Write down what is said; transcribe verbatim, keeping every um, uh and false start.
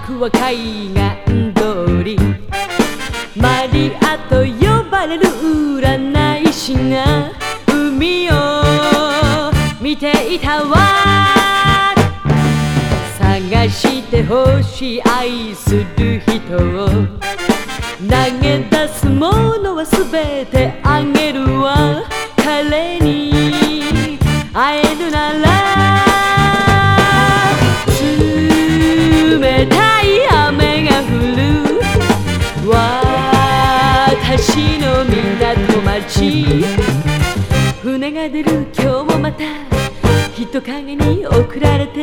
くは海岸通りマリアと呼ばれる占い師が海を見ていたわ。探してほしい愛する人を投げ出すものはすべてあげるわ。彼に会えるなら冷たい雨が降る私の港町。船が出る今日もまた人影に送られて